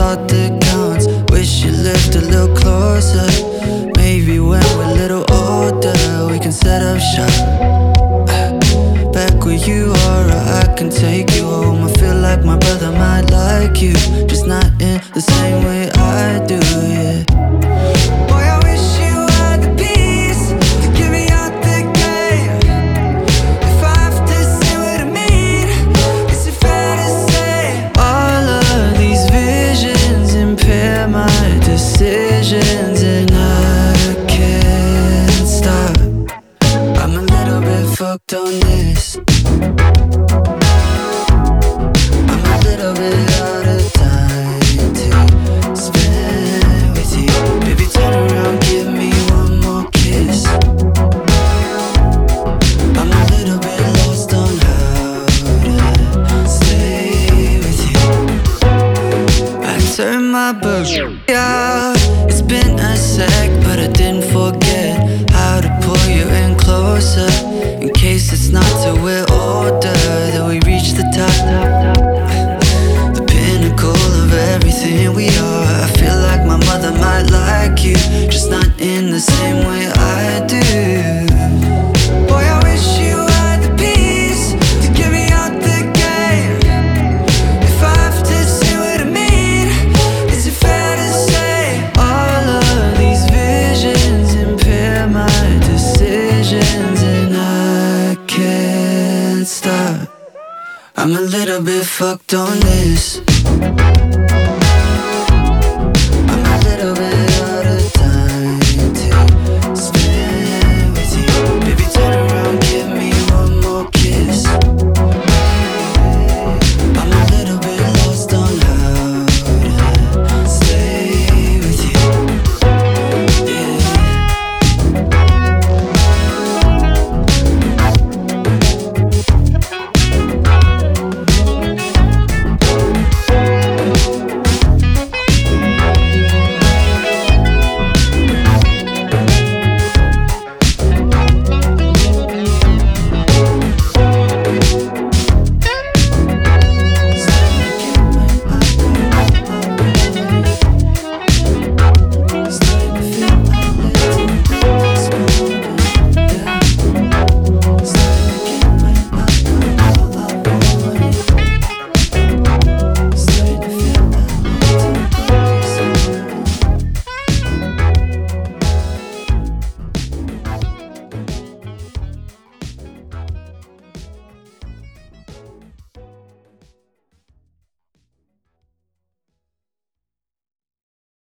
thought that counts. Wish you lived a little closer. Maybe when we're a little older, we can set up shop back where you are, or I can take you home. I feel like my brother might like you, just not in the same way I do, yeah. Boy, I wish you had the peace to get me out the game. If I have to say what I mean, is it fair to say all of these visions impair my decisions, and I can't stop. I'm a little bit fucked on this. I'm a little bit out of time to spend with you. Baby, turn around, give me one more kiss. I'm a little bit lost on how to stay with you. I turned my book out. It's been a sec, but I didn't forget how to pull you in closer, in case it's not till we're older that we reach the top, the pinnacle of everything we are. I feel like my mother might like you, just not in the same way I do. Boy, I wish you had the peace to get me out the game. If I have to say what I mean, is it fair to say all of these visions impair my decisions, and I can't stop. I'm a little bit fucked on this.